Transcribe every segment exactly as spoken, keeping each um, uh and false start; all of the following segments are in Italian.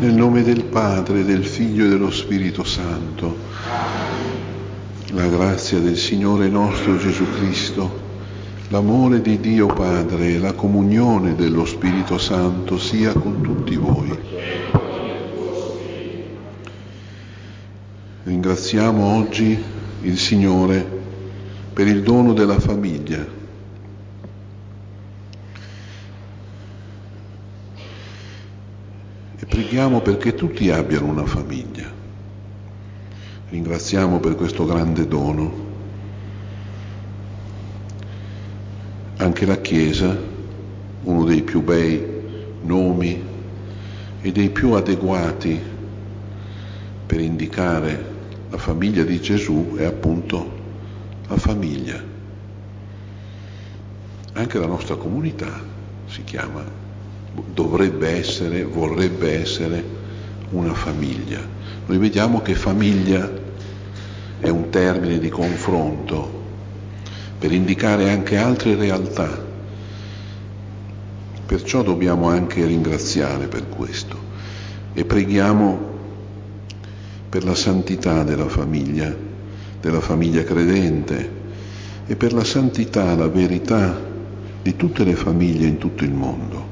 Nel nome del Padre, del Figlio e dello Spirito Santo. La grazia del Signore nostro Gesù Cristo, l'amore di Dio Padre e la comunione dello Spirito Santo sia con tutti voi. Ringraziamo oggi il Signore per il dono della famiglia. E preghiamo perché tutti abbiano una famiglia. Ringraziamo per questo grande dono. Anche la Chiesa, uno dei più bei nomi e dei più adeguati per indicare la famiglia di Gesù, è appunto la famiglia. Anche la nostra comunità si chiama, dovrebbe essere, vorrebbe essere una famiglia. Noi vediamo che famiglia è un termine di confronto per indicare anche altre realtà. Perciò dobbiamo anche ringraziare per questo e preghiamo per la santità della famiglia, della famiglia credente e per la santità, la verità di tutte le famiglie in tutto il mondo.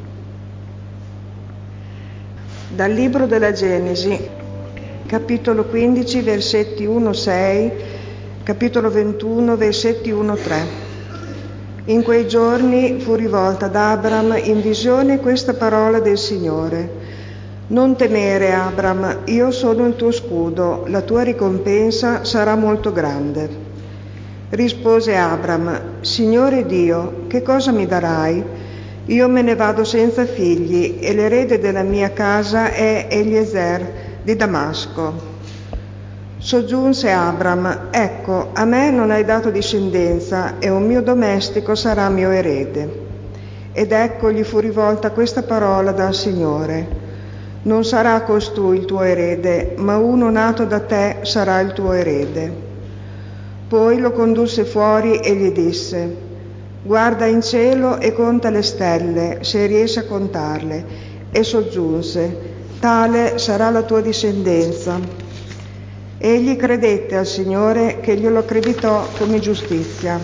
Dal libro della Genesi, capitolo quindici, versetti uno sei, capitolo ventuno, versetti uno tre. In quei giorni fu rivolta ad Abram in visione questa parola del Signore: non temere, Abram, io sono il tuo scudo, la tua ricompensa sarà molto grande. Rispose Abram: Signore Dio, che cosa mi darai? Io me ne vado senza figli e l'erede della mia casa è Eliezer di Damasco. Soggiunse Abram: ecco, a me non hai dato discendenza e un mio domestico sarà mio erede. Ed ecco gli fu rivolta questa parola dal Signore: non sarà costui il tuo erede, ma uno nato da te sarà il tuo erede. Poi lo condusse fuori e gli disse: guarda in cielo e conta le stelle, se riesci a contarle. E soggiunse: tale sarà la tua discendenza. Egli credette al Signore, che glielo accreditò come giustizia.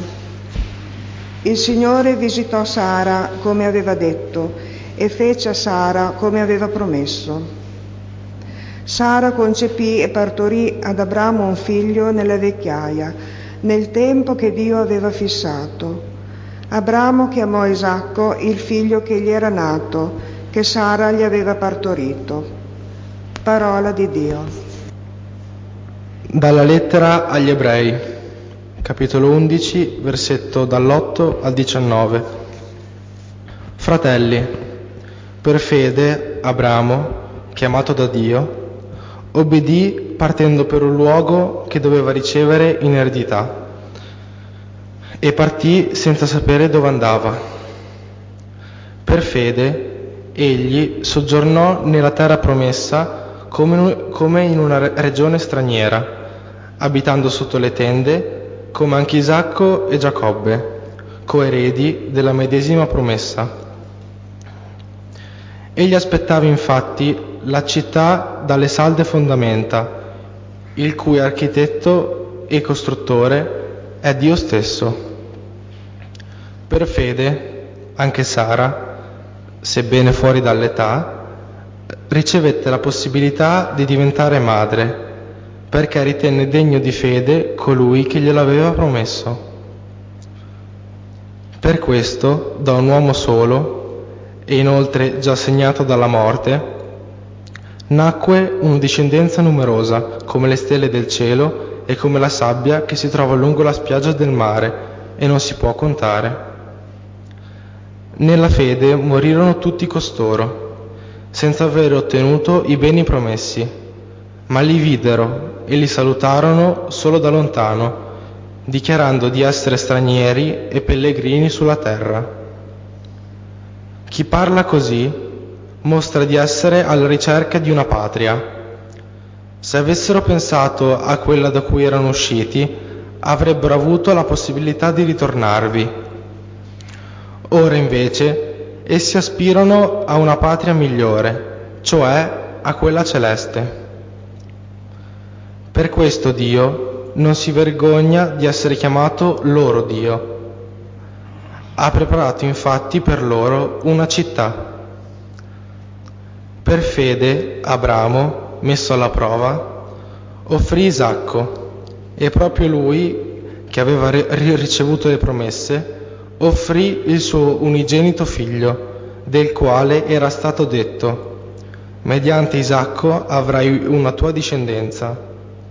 Il Signore visitò Sara come aveva detto e fece a Sara come aveva promesso. Sara concepì e partorì ad Abramo un figlio nella vecchiaia, nel tempo che Dio aveva fissato. Abramo chiamò Isacco il figlio che gli era nato, che Sara gli aveva partorito. Parola di Dio. Dalla lettera agli Ebrei, capitolo undici, versetto dall'otto al diciannove. Fratelli, per fede Abramo, chiamato da Dio, obbedì partendo per un luogo che doveva ricevere in eredità. E partì senza sapere dove andava. Per fede egli soggiornò nella terra promessa come in una regione straniera, abitando sotto le tende, come anche Isacco e Giacobbe, coeredi della medesima promessa. Egli aspettava infatti la città dalle salde fondamenta, il cui architetto e costruttore è Dio stesso. Per fede, anche Sara, sebbene fuori dall'età, ricevette la possibilità di diventare madre, perché ritenne degno di fede colui che glielo aveva promesso. Per questo, da un uomo solo, e inoltre già segnato dalla morte, nacque una discendenza numerosa, come le stelle del cielo e come la sabbia che si trova lungo la spiaggia del mare e non si può contare. Nella fede morirono tutti costoro, senza aver ottenuto i beni promessi, ma li videro e li salutarono solo da lontano, dichiarando di essere stranieri e pellegrini sulla terra. Chi parla così mostra di essere alla ricerca di una patria. Se avessero pensato a quella da cui erano usciti, avrebbero avuto la possibilità di ritornarvi. Ora invece essi aspirano a una patria migliore, cioè a quella celeste. Per questo Dio non si vergogna di essere chiamato loro Dio. Ha preparato infatti per loro una città. Per fede Abramo, messo alla prova, offrì Isacco, e proprio lui, che aveva ricevuto le promesse, offrì il suo unigenito figlio, del quale era stato detto: mediante Isacco avrai una tua discendenza.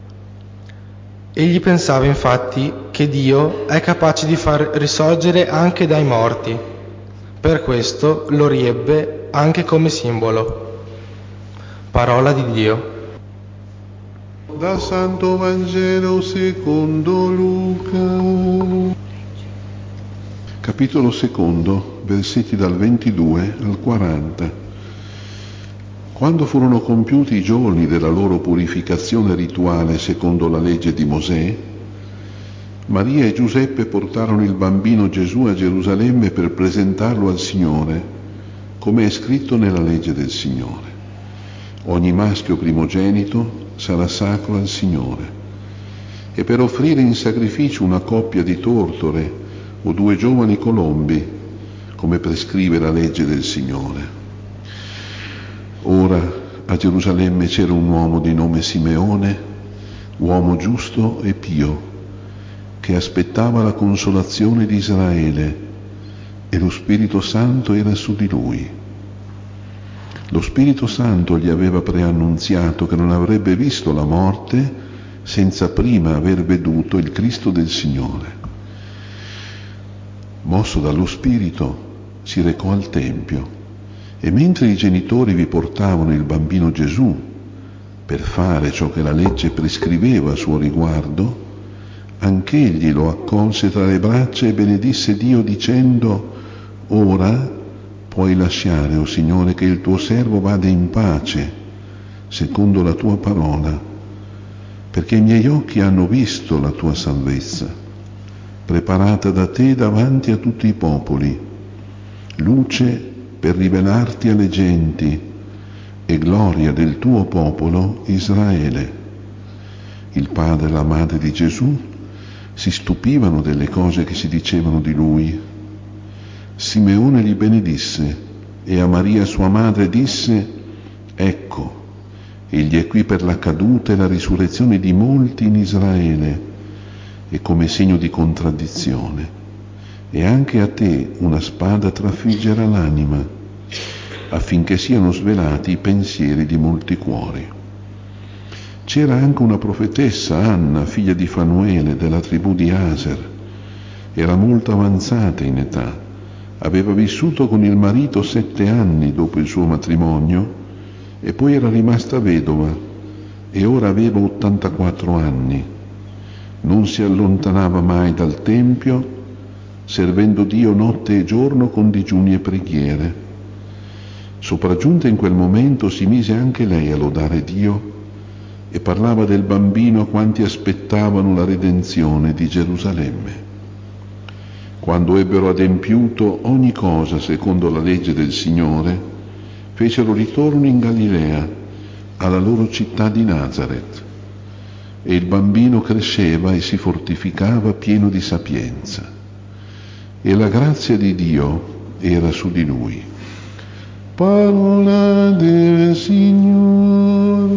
Egli pensava infatti che Dio è capace di far risorgere anche dai morti. Per questo lo riebbe anche come simbolo. Parola di Dio. Dal Santo Vangelo secondo Luca. Capitolo secondo, versetti dal ventidue al quaranta. Quando furono compiuti i giorni della loro purificazione rituale secondo la legge di Mosè, Maria e Giuseppe portarono il bambino Gesù a Gerusalemme per presentarlo al Signore, come è scritto nella legge del Signore. Ogni maschio primogenito sarà sacro al Signore, e per offrire in sacrificio una coppia di tortore o due giovani colombi, come prescrive la legge del Signore. Ora a Gerusalemme c'era un uomo di nome Simeone, uomo giusto e pio, che aspettava la consolazione di Israele, e lo Spirito Santo era su di lui. Lo Spirito Santo gli aveva preannunziato che non avrebbe visto la morte senza prima aver veduto il Cristo del Signore. Mosso dallo Spirito, si recò al Tempio, e mentre i genitori vi portavano il bambino Gesù per fare ciò che la legge prescriveva a suo riguardo, anch'egli lo accolse tra le braccia e benedisse Dio dicendo: «Ora puoi lasciare, o Signore, che il tuo servo vada in pace, secondo la tua parola, perché i miei occhi hanno visto la tua salvezza, preparata da te davanti a tutti i popoli, luce per rivelarti alle genti e gloria del tuo popolo Israele». Il padre e la madre di Gesù si stupivano delle cose che si dicevano di lui. Simeone li benedisse e a Maria sua madre disse: «Ecco, egli è qui per la caduta e la risurrezione di molti in Israele, e come segno di contraddizione, e anche a te una spada trafiggerà l'anima, affinché siano svelati i pensieri di molti cuori». C'era anche una profetessa, Anna, figlia di Fanuele, della tribù di Aser. Era molto avanzata in età. Aveva vissuto con il marito sette anni dopo il suo matrimonio e poi era rimasta vedova, e ora aveva ottantaquattro anni. Non si allontanava mai dal Tempio, servendo Dio notte e giorno con digiuni e preghiere. Sopraggiunta in quel momento si mise anche lei a lodare Dio e parlava del bambino a quanti aspettavano la redenzione di Gerusalemme. Quando ebbero adempiuto ogni cosa secondo la legge del Signore, fecero ritorno in Galilea, alla loro città di Nazaret, e il bambino cresceva e si fortificava pieno di sapienza, e la grazia di Dio era su di lui. Parola del Signore.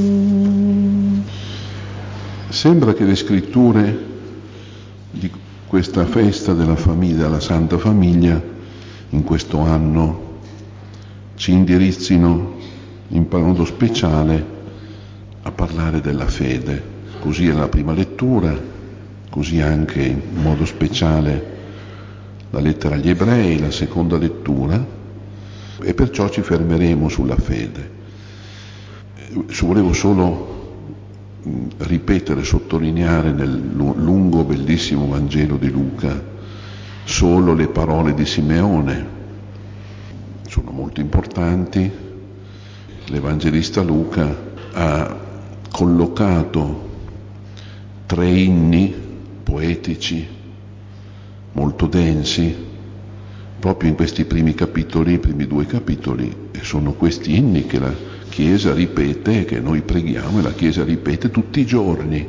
Sembra che le scritture di questa festa della famiglia, della Santa Famiglia, in questo anno ci indirizzino in modo speciale a parlare della fede. Così è la prima lettura, così anche in modo speciale la lettera agli Ebrei, la seconda lettura, e perciò ci fermeremo sulla fede. Volevo solo ripetere, sottolineare nel lungo, bellissimo Vangelo di Luca solo le parole di Simeone. Sono molto importanti. L'Evangelista Luca ha collocato tre inni poetici molto densi proprio in questi primi capitoli, i primi due capitoli, e sono questi inni che, la, Chiesa ripete, che noi preghiamo e la Chiesa ripete tutti i giorni.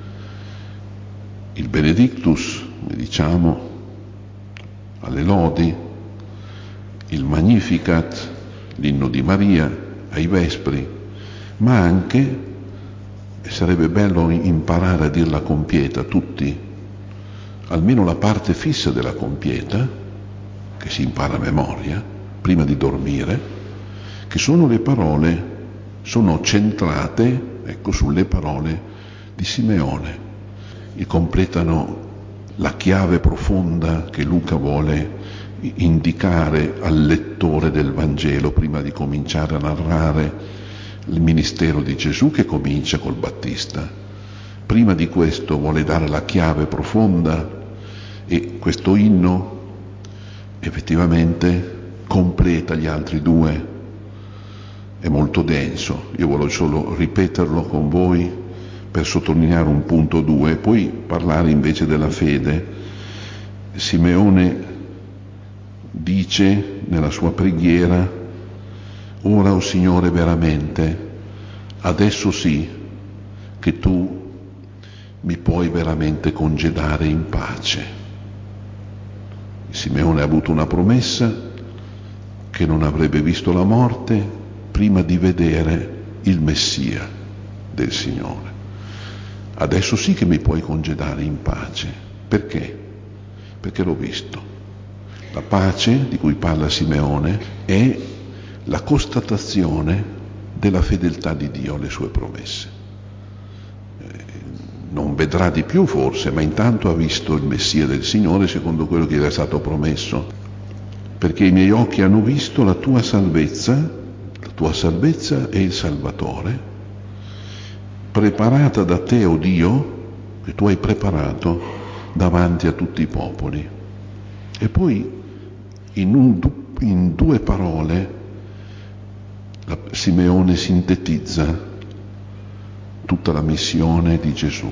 Il Benedictus, diciamo, alle lodi, il Magnificat, l'inno di Maria, ai Vespri, ma anche, e sarebbe bello imparare a dirla compieta tutti, almeno la parte fissa della compieta, che si impara a memoria, prima di dormire, che sono le parole, sono centrate, ecco, sulle parole di Simeone, e completano la chiave profonda che Luca vuole indicare al lettore del Vangelo prima di cominciare a narrare il ministero di Gesù, che comincia col Battista. Prima di questo vuole dare la chiave profonda, e questo inno effettivamente completa gli altri due. È molto denso, io voglio solo ripeterlo con voi per sottolineare un punto due e poi parlare invece della fede. Simeone dice nella sua preghiera: ora, o Signore, veramente, adesso sì che tu mi puoi veramente congedare in pace. Simeone ha avuto una promessa che non avrebbe visto la morte prima di vedere il Messia del Signore. Adesso sì che mi puoi congedare in pace. Perché? Perché l'ho visto. La pace di cui parla Simeone è la constatazione della fedeltà di Dio alle sue promesse. Non vedrà di più forse, ma intanto ha visto il Messia del Signore secondo quello che gli era stato promesso. Perché i miei occhi hanno visto la tua salvezza, la tua salvezza è il Salvatore, preparata da te, o Dio, che tu hai preparato davanti a tutti i popoli. E poi in, un, in due parole la, Simeone sintetizza tutta la missione di Gesù.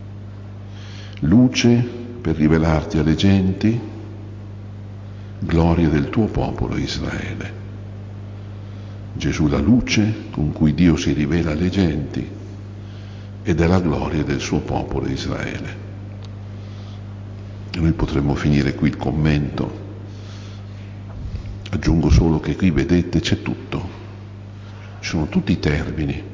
Luce per rivelarti alle genti, gloria del tuo popolo Israele. Gesù la luce con cui Dio si rivela alle genti ed è la gloria del suo popolo Israele. E noi potremmo finire qui il commento. Aggiungo solo che qui, vedete, c'è tutto. Ci sono tutti i termini.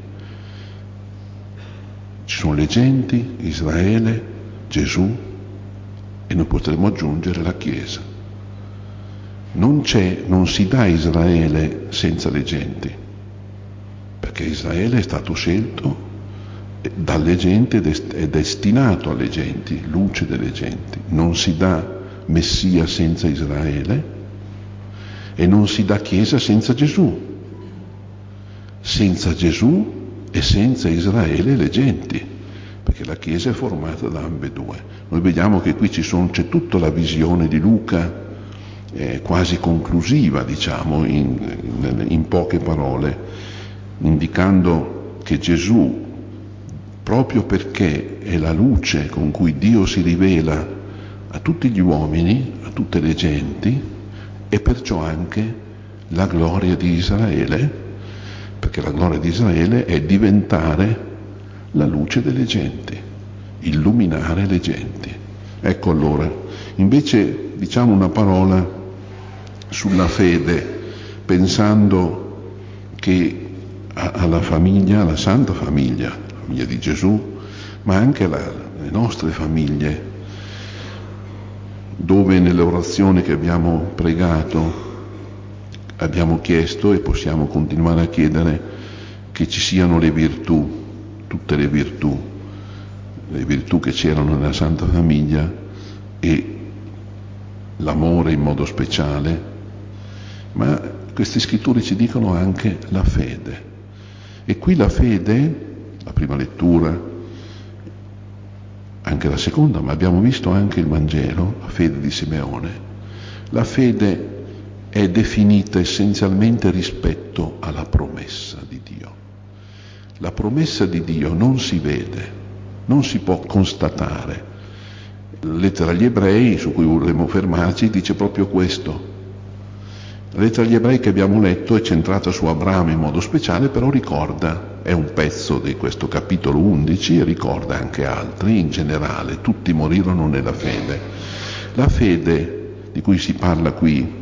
Ci sono le genti, Israele, Gesù, e noi potremmo aggiungere la Chiesa. Non c'è, non si dà Israele senza le genti, perché Israele è stato scelto dalle genti ed è destinato alle genti, luce delle genti. Non si dà Messia senza Israele e non si dà Chiesa senza Gesù. Senza Gesù e senza Israele le genti, perché la Chiesa è formata da ambedue. Noi vediamo che qui ci sono, c'è tutta la visione di Luca, eh, quasi conclusiva, diciamo, in, in, in poche parole, indicando che Gesù, proprio perché è la luce con cui Dio si rivela a tutti gli uomini, a tutte le genti, e perciò anche la gloria di Israele, perché la gloria di Israele è diventare la luce delle genti, illuminare le genti. Ecco allora, invece diciamo una parola sulla fede, pensando che alla famiglia, alla Santa Famiglia, la famiglia di Gesù, ma anche alle nostre famiglie, dove nell'orazione che abbiamo pregato abbiamo chiesto e possiamo continuare a chiedere che ci siano le virtù, tutte le virtù, le virtù che c'erano nella Santa Famiglia e l'amore in modo speciale, ma queste scritture ci dicono anche la fede. E qui la fede, la prima lettura, anche la seconda, ma abbiamo visto anche il Vangelo, la fede di Simeone, la fede è definita essenzialmente rispetto alla promessa di Dio. La promessa di Dio non si vede, non si può constatare. La lettera agli Ebrei, su cui vorremmo fermarci, dice proprio questo. La lettera agli ebrei che abbiamo letto è centrata su Abramo in modo speciale, però ricorda, è un pezzo di questo capitolo undici e ricorda anche altri, in generale, tutti morirono nella fede. La fede di cui si parla qui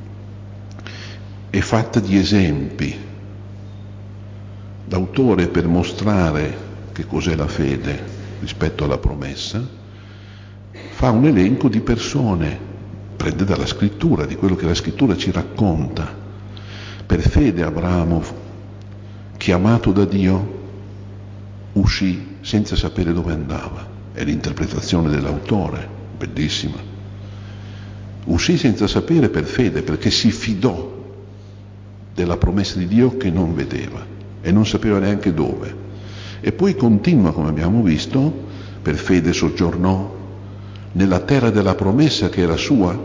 è fatta di esempi. L'autore, per mostrare che cos'è la fede rispetto alla promessa, fa un elenco di persone, prende dalla scrittura, di quello che la scrittura ci racconta. Per fede Abramo, chiamato da Dio, uscì senza sapere dove andava. È l'interpretazione dell'autore, bellissima. Uscì senza sapere per fede, perché si fidò della promessa di Dio che non vedeva e non sapeva neanche dove. E poi continua, come abbiamo visto, per fede soggiornò nella terra della promessa che era sua,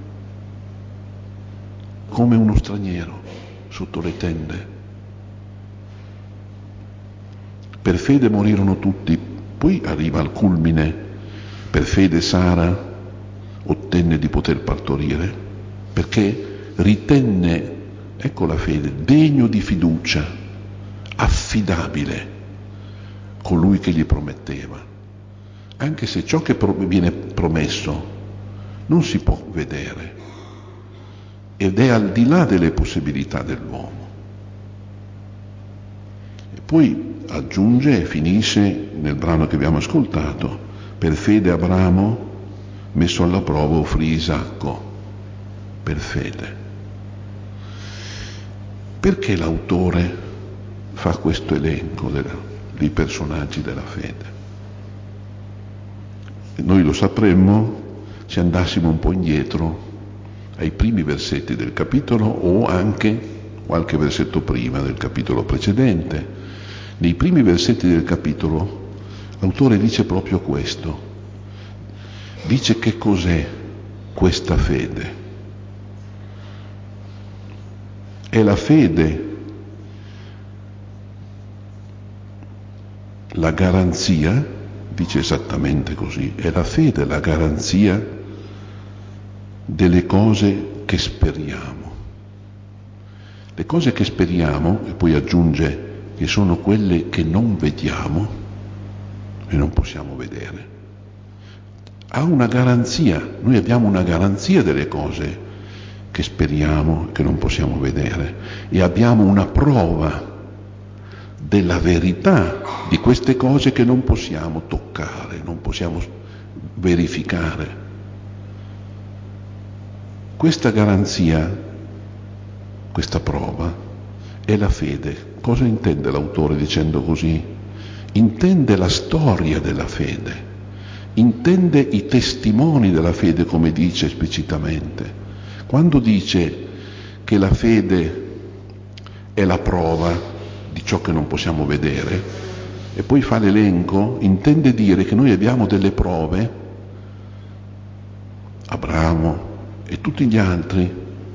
come uno straniero sotto le tende. Per fede morirono tutti. Poi arriva al culmine: per fede Sara ottenne di poter partorire, perché ritenne, ecco la fede, degno di fiducia, affidabile colui che gli prometteva, anche se ciò che viene promesso non si può vedere ed è al di là delle possibilità dell'uomo. E poi aggiunge e finisce nel brano che abbiamo ascoltato: per fede Abramo, messo alla prova, offrì Isacco. Per fede. Perché l'autore fa questo elenco della, dei personaggi della fede? E noi lo sapremmo se andassimo un po' indietro ai primi versetti del capitolo, o anche qualche versetto prima del capitolo precedente. Nei primi versetti del capitolo l'autore dice proprio questo. Dice che cos'è questa fede. È la fede la garanzia, dice esattamente così, è la fede la garanzia delle cose che speriamo. Le cose che speriamo, e poi aggiunge che sono quelle che non vediamo e non possiamo vedere. Ha una garanzia, noi abbiamo una garanzia delle cose che speriamo, che non possiamo vedere, e abbiamo una prova della verità di queste cose che non possiamo toccare, non possiamo verificare. Questa garanzia, questa prova, è la fede. Cosa intende l'autore dicendo così? Intende la storia della fede, intende i testimoni della fede, come dice esplicitamente. Quando dice che la fede è la prova di ciò che non possiamo vedere, e poi fa l'elenco, intende dire che noi abbiamo delle prove, Abramo e tutti gli altri,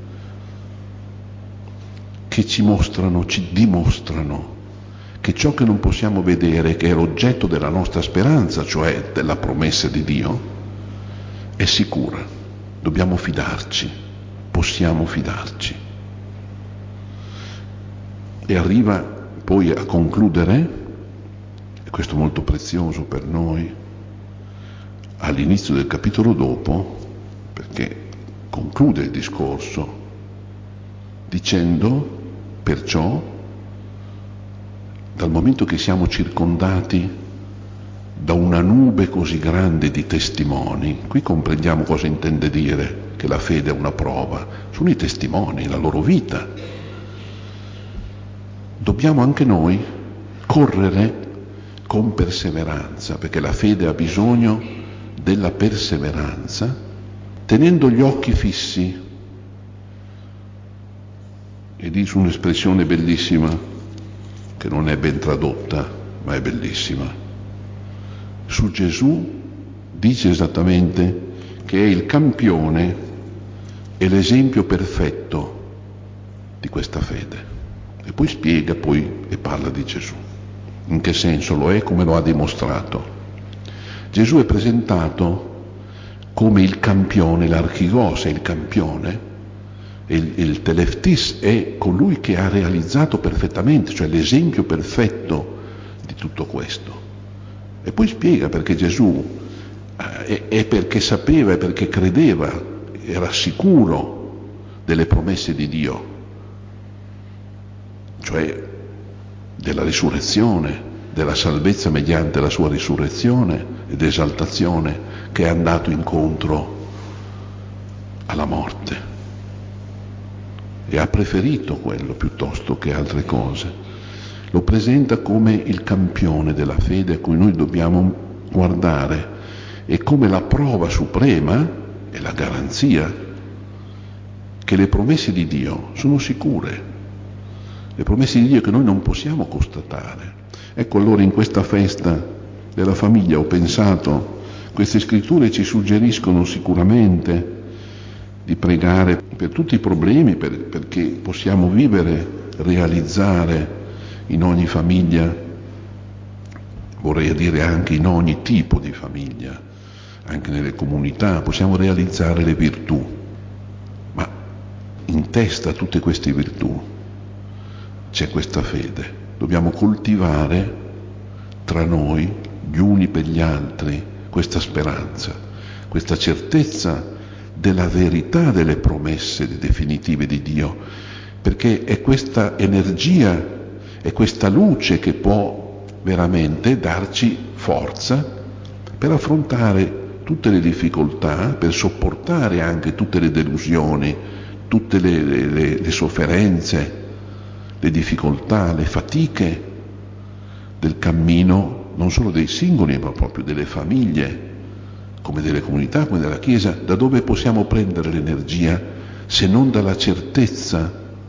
che ci mostrano, ci dimostrano che ciò che non possiamo vedere, che è l'oggetto della nostra speranza, cioè della promessa di Dio, è sicura. Dobbiamo fidarci, possiamo fidarci. E arriva poi a concludere, e questo è molto prezioso per noi, all'inizio del capitolo dopo, perché conclude il discorso dicendo: perciò, dal momento che siamo circondati da una nube così grande di testimoni, qui comprendiamo cosa intende dire che la fede è una prova, sono i testimoni, la loro vita. Dobbiamo anche noi correre con perseveranza, perché la fede ha bisogno della perseveranza, tenendo gli occhi fissi. E dice un'espressione bellissima, che non è ben tradotta, ma è bellissima. Su Gesù dice esattamente che è il campione e l'esempio perfetto di questa fede. E poi spiega poi e parla di Gesù. In che senso lo è, come lo ha dimostrato. Gesù è presentato come il campione, l'archigos è il campione, E il, il teleftis è colui che ha realizzato perfettamente, cioè l'esempio perfetto di tutto questo. E poi spiega perché Gesù eh, è perché sapeva, è perché credeva, era sicuro delle promesse di Dio, cioè della risurrezione, della salvezza mediante la sua risurrezione ed esaltazione, che è andato incontro alla morte e ha preferito quello piuttosto che altre cose. Lo presenta come il campione della fede a cui noi dobbiamo guardare e come la prova suprema e la garanzia che le promesse di Dio sono sicure, le promesse di Dio che noi non possiamo constatare. Ecco, allora in questa festa della famiglia ho pensato, queste scritture ci suggeriscono sicuramente di pregare per tutti i problemi, per, perché possiamo vivere, realizzare in ogni famiglia, vorrei dire anche in ogni tipo di famiglia, anche nelle comunità, possiamo realizzare le virtù, ma in testa a tutte queste virtù c'è questa fede. Dobbiamo coltivare tra noi, gli uni per gli altri, questa speranza, questa certezza della verità delle promesse definitive di Dio, perché è questa energia, è questa luce che può veramente darci forza per affrontare tutte le difficoltà, per sopportare anche tutte le delusioni, tutte le, le, le sofferenze, le difficoltà, le fatiche del cammino, non solo dei singoli, ma proprio delle famiglie, come delle comunità, come della Chiesa. Da dove possiamo prendere l'energia se non dalla certezza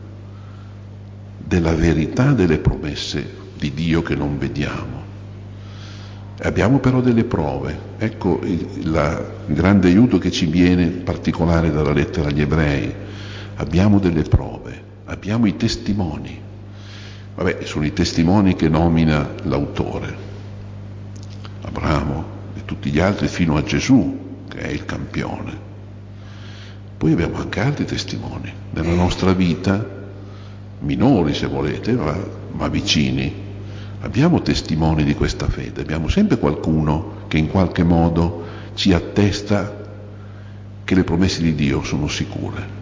della verità delle promesse di Dio che non vediamo? Abbiamo però delle prove. Ecco il, la, il grande aiuto che ci viene in particolare dalla lettera agli Ebrei. Abbiamo delle prove, abbiamo i testimoni. Vabbè, sono i testimoni che nomina l'autore, Abramo e tutti gli altri fino a Gesù, che è il campione. Poi abbiamo anche altri testimoni nella nostra vita, minori se volete, ma, ma vicini. Abbiamo testimoni di questa fede, abbiamo sempre qualcuno che in qualche modo ci attesta che le promesse di Dio sono sicure.